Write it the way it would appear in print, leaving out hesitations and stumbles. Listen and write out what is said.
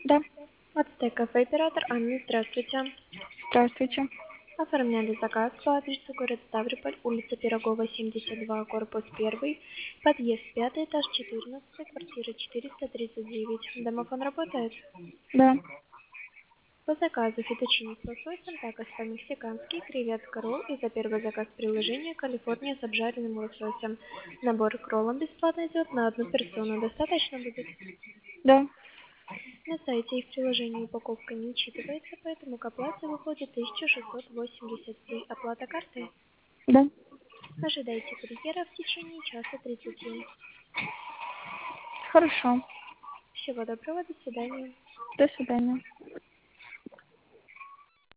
Да, Ацтек кафе оператор Анна, здравствуйте. здравствуйте. Оформляли заказ по адресу город Ставрополь, улица Пирогова, 72, корпус 1, подъезд 5, этаж 14, квартира 439. Домофон работает? Да, По заказу фетучини с лососем, такос по-мексикански, креветка ролл и за первый заказ приложения Калифорния с обжаренным лососем. Набор к роллам бесплатно идет на одну персону. Достаточно будет? да, На сайте и в приложении упаковка не учитывается, поэтому к оплате выходит 1683. Оплата картой. да. Ожидайте курьера в течение часа 30. Хорошо. Всего доброго, до свидания. До свидания.